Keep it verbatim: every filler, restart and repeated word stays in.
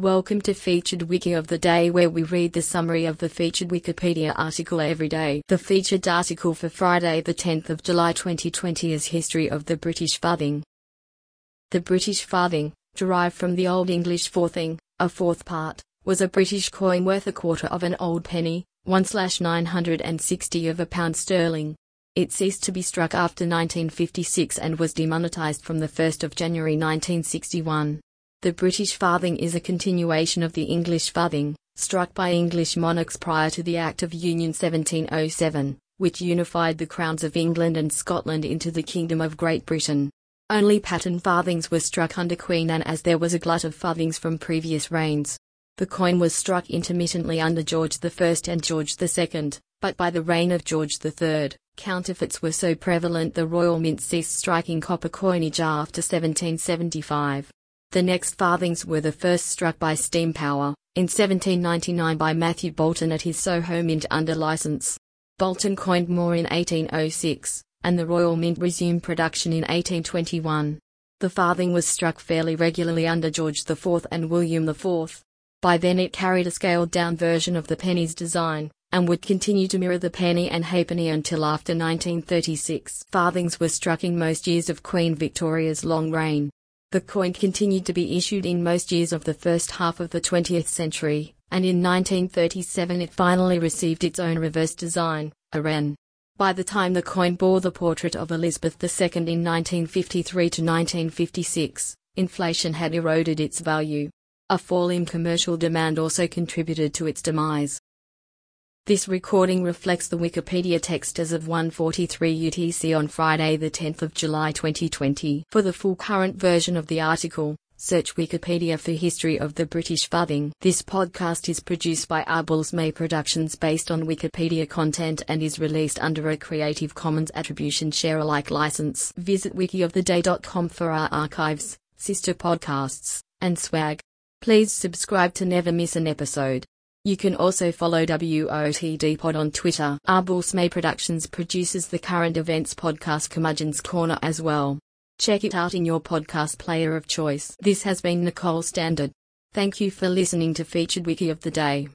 Welcome to Featured Wiki of the Day, where we read the summary of the featured Wikipedia article every day. The featured article for Friday the tenth of July twenty twenty is History of the British Farthing. The British farthing, derived from the Old English forthing, a fourth part, was a British coin worth a quarter of an old penny, one slash nine hundred sixty of a pound sterling. It ceased to be struck after nineteen fifty-six and was demonetised from the first of January nineteen sixty-one. The British farthing is a continuation of the English farthing, struck by English monarchs prior to the Act of Union seventeen oh seven, which unified the crowns of England and Scotland into the Kingdom of Great Britain. Only pattern farthings were struck under Queen Anne, as there was a glut of farthings from previous reigns. The coin was struck intermittently under George the First and George the Second, but by the reign of George the Third, counterfeits were so prevalent the Royal Mint ceased striking copper coinage after seventeen seventy-five. The next farthings were the first struck by steam power, in seventeen ninety-nine by Matthew Boulton at his Soho Mint under licence. Boulton coined more in eighteen oh six, and the Royal Mint resumed production in eighteen twenty-one. The farthing was struck fairly regularly under George the Fourth and William the Fourth. By then it carried a scaled-down version of the penny's design, and would continue to mirror the penny and halfpenny until after nineteen thirty-six. Farthings were struck in most years of Queen Victoria's long reign. The coin continued to be issued in most years of the first half of the twentieth century, and in nineteen thirty-seven it finally received its own reverse design, a wren. By the time the coin bore the portrait of Elizabeth the Second in nineteen fifty-three to nineteen fifty-six, inflation had eroded its value. A fall in commercial demand also contributed to its demise. This recording reflects the Wikipedia text as of one forty-three U T C on Friday the tenth of July twenty twenty. For the full current version of the article, search Wikipedia for History of the British Farthing. This podcast is produced by Arbels May Productions based on Wikipedia content and is released under a Creative Commons Attribution Share Alike license. Visit wiki of the day dot com for our archives, sister podcasts, and swag. Please subscribe to never miss an episode. You can also follow W O T D Pod on Twitter. Arbels May Productions produces the current events podcast Curmudgeon's Corner as well. Check it out in your podcast player of choice. This has been Nicole Standard. Thank you for listening to Featured Wiki of the Day.